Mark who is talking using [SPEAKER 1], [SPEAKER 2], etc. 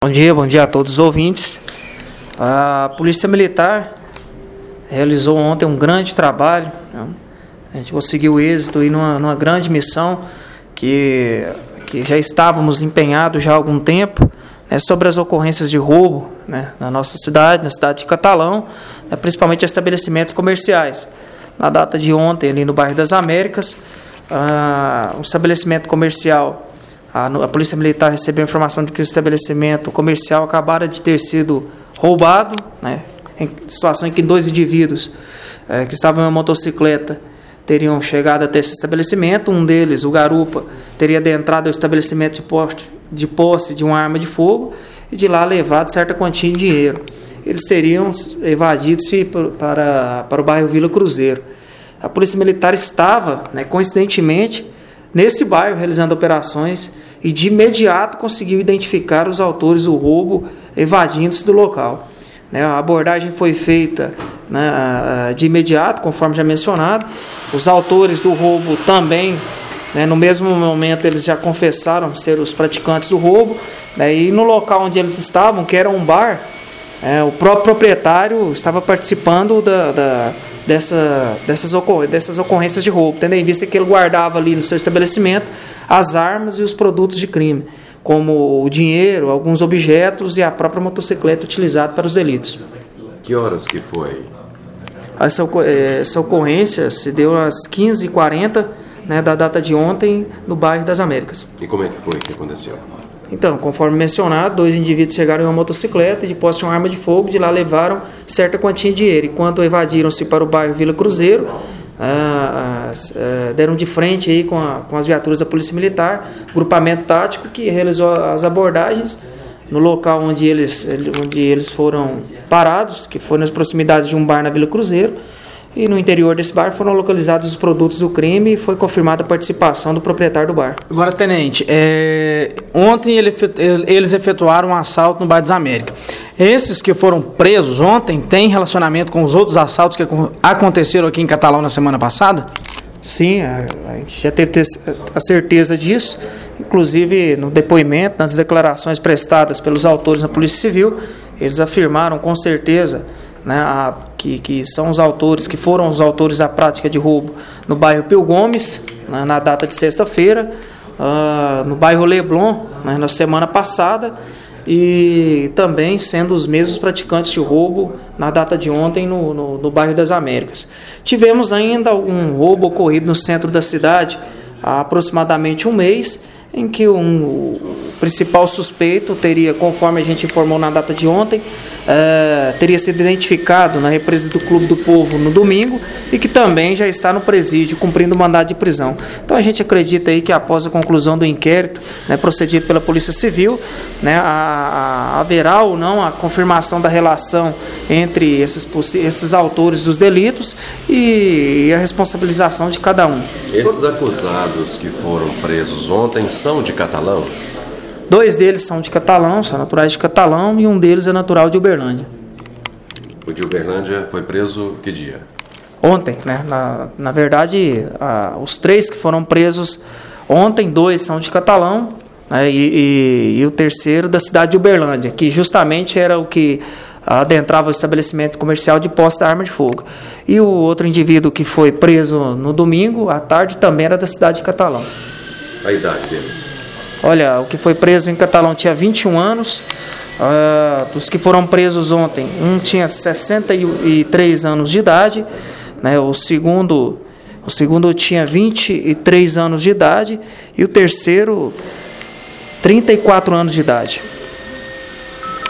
[SPEAKER 1] Bom dia a todos os ouvintes. A Polícia Militar realizou ontem um grande trabalho, né? A gente conseguiu êxito aí numa grande missão que já estávamos empenhados já há algum tempo, né, sobre as ocorrências de roubo, né, na nossa cidade, na cidade de Catalão, né, principalmente estabelecimentos comerciais. Na data de ontem, ali no bairro das Américas, um estabelecimento comercial, a Polícia Militar recebeu a informação de que o estabelecimento comercial acabara de ter sido roubado, né, em situação em que dois indivíduos que estavam em uma motocicleta teriam chegado até esse estabelecimento. Um deles, o garupa, teria adentrado ao estabelecimento de posse de uma arma de fogo e de lá levado certa quantia de dinheiro. Eles teriam evadido-se para o bairro Vila Cruzeiro. A Polícia Militar estava, né, coincidentemente, nesse bairro realizando operações e de imediato conseguiu identificar os autores do roubo evadindo-se do local. A abordagem foi feita, né, de imediato, conforme já mencionado. Os autores do roubo também, né, no mesmo momento, eles já confessaram ser os praticantes do roubo, né, e no local onde eles estavam, que era um bar, o próprio proprietário estava participando dessas ocorrências de roubo, tendo em vista que ele guardava ali no seu estabelecimento as armas e os produtos de crime, como o dinheiro, alguns objetos e a própria motocicleta utilizada para os delitos.
[SPEAKER 2] Que horas que foi?
[SPEAKER 1] Essa ocorrência se deu às 15h40, né, da data de ontem, no bairro das Américas.
[SPEAKER 2] E como é que foi que aconteceu?
[SPEAKER 1] Então, conforme mencionado, dois indivíduos chegaram em uma motocicleta e de posse de uma arma de fogo, de lá levaram certa quantia de dinheiro. E quando evadiram-se para o bairro Vila Cruzeiro, deram de frente aí com as viaturas da Polícia Militar, grupamento tático que realizou as abordagens no local onde eles foram parados, que foi nas proximidades de um bar na Vila Cruzeiro. E no interior desse bar foram localizados os produtos do crime e foi confirmada a participação do proprietário do bar.
[SPEAKER 3] Agora, tenente, ontem eles efetuaram um assalto no bairro das Américas. Esses que foram presos ontem têm relacionamento com os outros assaltos que aconteceram aqui em Catalão na semana passada?
[SPEAKER 1] Sim, a gente já teve a certeza disso. Inclusive, no depoimento, nas declarações prestadas pelos autores na Polícia Civil, eles afirmaram com certeza, né, que são os autores, que foram os autores da prática de roubo no bairro Pio Gomes, né, na data de sexta-feira, no bairro Leblon, né, na semana passada, e também sendo os mesmos praticantes de roubo na data de ontem no bairro das Américas. Tivemos ainda um roubo ocorrido no centro da cidade há aproximadamente um mês, em que o principal suspeito teria, conforme a gente informou na data de ontem, teria sido identificado na represa do Clube do Povo no domingo e que também já está no presídio, cumprindo o mandado de prisão. Então a gente acredita aí que após a conclusão do inquérito, né, procedido pela Polícia Civil, né, haverá ou não a confirmação da relação entre esses autores dos delitos e a responsabilização de cada um.
[SPEAKER 2] Esses acusados que foram presos ontem são de Catalão?
[SPEAKER 1] Dois deles são de Catalão, são naturais de Catalão, e um deles é natural de Uberlândia.
[SPEAKER 2] O de Uberlândia foi preso que dia?
[SPEAKER 1] Ontem, né? Na verdade, os três que foram presos ontem, dois são de Catalão, né, e o terceiro da cidade de Uberlândia, que justamente era o que adentrava o estabelecimento comercial de posse da arma de fogo. E o outro indivíduo que foi preso no domingo, à tarde, também era da cidade de Catalão.
[SPEAKER 2] A idade deles?
[SPEAKER 1] Olha, o que foi preso em Catalão tinha 21 anos, dos que foram presos ontem, um tinha 63 anos de idade, né, o segundo tinha 23 anos de idade e o terceiro 34 anos de idade.